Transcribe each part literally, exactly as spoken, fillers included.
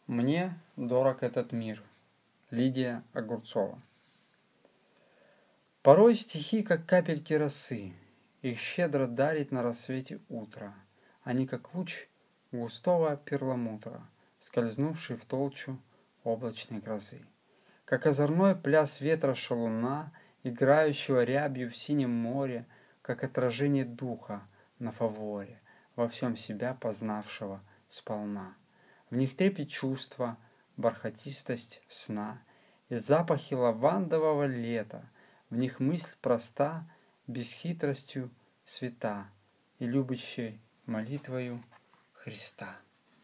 Мне дорог этот мир. Лидия Огурцова. Порой стихи, как капельки росы, их щедро дарит на рассвете утро. Они, как луч густого перламутра, скользнувший в толщу облачной грозы. Как озорной пляс ветра шалуна, играющего рябью в синем море, как отражение духа на фаворе, во всем себя познавшего сполна. В них трепет чувства, бархатистость сна и запахи лавандового лета. В них мысль проста, бесхитростью свята и любящей молитвою Христа.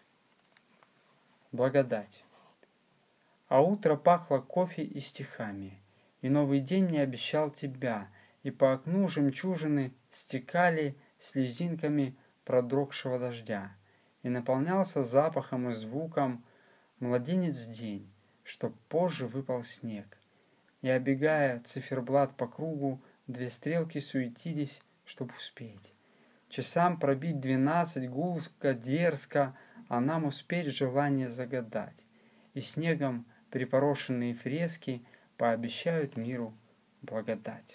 Благодать. А утро пахло кофе и стихами, и новый день не обещал тебя, и по окну жемчужины стекали слезинками продрогшего дождя. И наполнялся запахом и звуком младенец день, чтоб позже выпал снег. И, обегая циферблат по кругу, две стрелки суетились, чтоб успеть. Часам пробить двенадцать гулко, дерзко, а нам успеть желание загадать. И снегом припорошенные фрески пообещают миру благодать.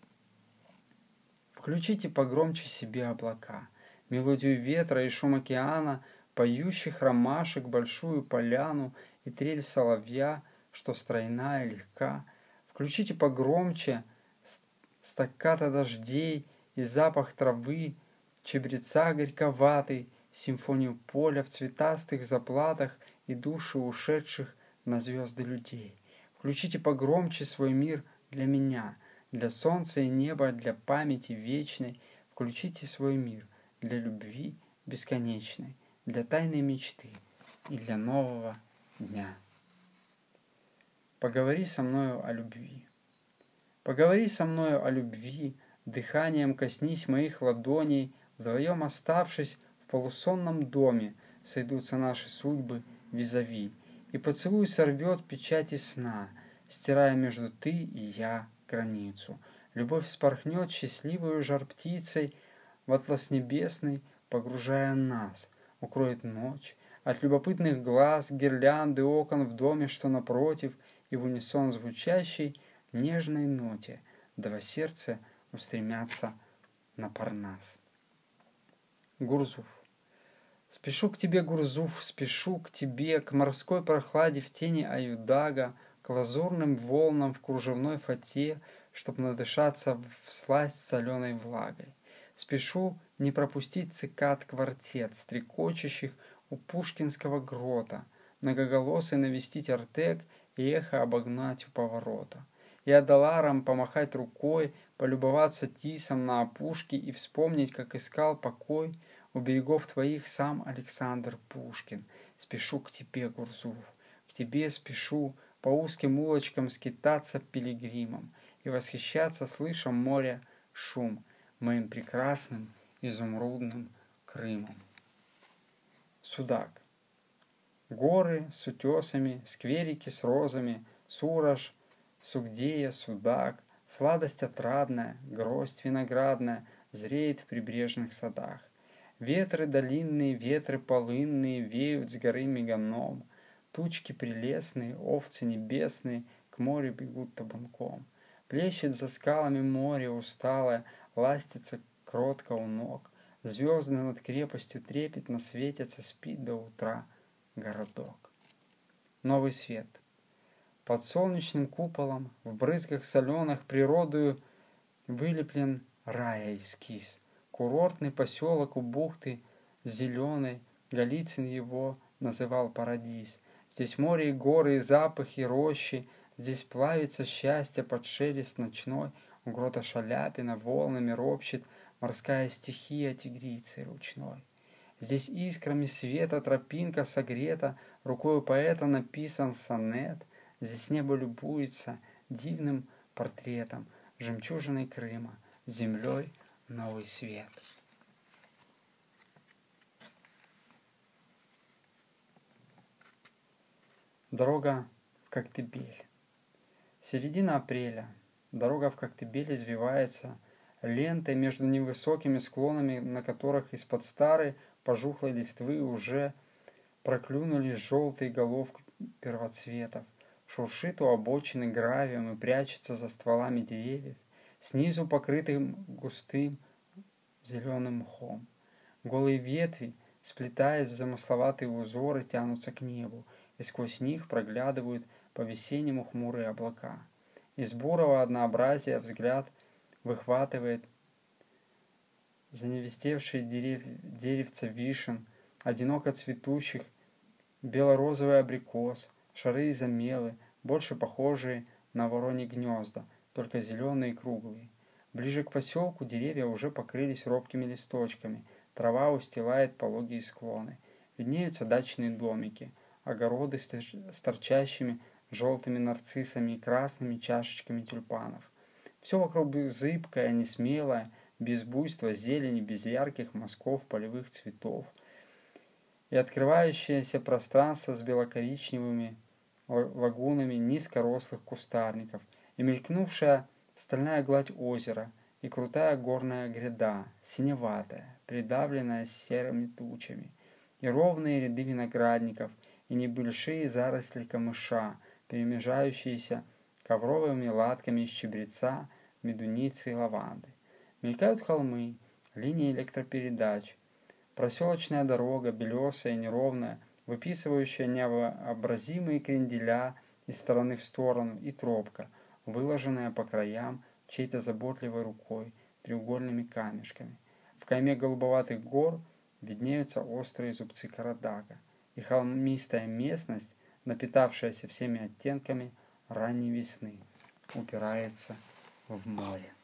Включите погромче себе облака, мелодию ветра и шум океана, поющих ромашек, большую поляну и трель соловья, что стройная и легка. Включите погромче стаккато дождей и запах травы, чебреца горьковатый, симфонию поля в цветастых заплатах и души ушедших на звезды людей. Включите погромче свой мир для меня, для солнца и неба, для памяти вечной. Включите свой мир для любви бесконечной, для тайной мечты и для нового дня. Поговори со мною о любви. Поговори со мною о любви, дыханием коснись моих ладоней, вдвоем оставшись в полусонном доме, сойдутся наши судьбы визави, и поцелуй сорвет печати сна, стирая между ты и я границу. Любовь вспорхнет счастливою жар-птицей в атлас небесный, погружая нас, укроет ночь от любопытных глаз, гирлянды окон в доме, что напротив, и в унисон звучащей нежной ноте два сердца устремятся на Парнас. Гурзуф. Спешу к тебе, Гурзуф, спешу к тебе, к морской прохладе в тени Аюдага, к лазурным волнам в кружевной фате, чтоб надышаться всласть соленой влагой. Спешу не пропустить цикад-квартет, стрекочущих у Пушкинского грота, многоголосый навестить Артек и эхо обогнать у поворота. И адаларом помахать рукой, полюбоваться тисом на опушке и вспомнить, как искал покой у берегов твоих сам Александр Пушкин. Спешу к тебе, Гурзуф, к тебе спешу по узким улочкам скитаться пилигримом и восхищаться, слыша море шум, моим прекрасным изумрудным Крымом. Судак. Горы с утесами, скверики с розами, Сураж, Сугдея, Судак, сладость отрадная, гроздь виноградная зреет в прибрежных садах. Ветры долинные, ветры полынные веют с горы Меганом, тучки прелестные, овцы небесные к морю бегут табунком. Плещет за скалами море усталое, ластится кротко у ног. Звезды над крепостью трепетно светятся, спит до утра городок. Новый свет. Под солнечным куполом, в брызгах соленых, природою вылеплен рая эскиз. Курортный поселок у бухты зеленой, Голицын его называл Парадис. Здесь море и горы, и запахи, и рощи, здесь плавится счастье под шелест ночной, у грота Шаляпина волнами ропщет морская стихия тигрицей ручной. Здесь искрами света тропинка согрета, рукою поэта написан сонет. Здесь небо любуется дивным портретом, жемчужиной Крыма, землей новый свет. Дорога в Коктебель. Середина апреля. Дорога в Коктебель извивается лентой между невысокими склонами, на которых из-под старой пожухлой листвы уже проклюнули желтые головки первоцветов. Шуршит у обочины гравием и прячется за стволами деревьев, снизу покрытым густым зеленым мхом. Голые ветви, сплетаясь в замысловатые узоры, тянутся к небу, и сквозь них проглядывают по-весеннему хмурые облака. Из бурого однообразия взгляд выхватывает заневестевшие дерев... деревца вишен, одиноко цветущих, бело-розовый абрикос, шары из омелы, больше похожие на вороньи гнезда, только зеленые и круглые. Ближе к поселку деревья уже покрылись робкими листочками, трава устилает пологие склоны. Виднеются дачные домики, огороды с торчащими желтыми нарциссами и красными чашечками тюльпанов. Все вокруг зыбкое, несмелое, без буйства зелени, без ярких мазков полевых цветов. И открывающееся пространство с белокоричневыми лагунами низкорослых кустарников, и мелькнувшая стальная гладь озера, и крутая горная гряда, синеватая, придавленная серыми тучами, и ровные ряды виноградников, и небольшие заросли камыша, перемежающиеся ковровыми латками из чабреца, медуницы и лаванды. Мелькают холмы, линии электропередач, проселочная дорога, белесая и неровная, выписывающая невообразимые кренделя из стороны в сторону, и тропка, выложенная по краям чьей-то заботливой рукой треугольными камешками. В кайме голубоватых гор виднеются острые зубцы Карадага, и холмистая местность, напитавшаяся всеми оттенками ранней весны, упирается в море.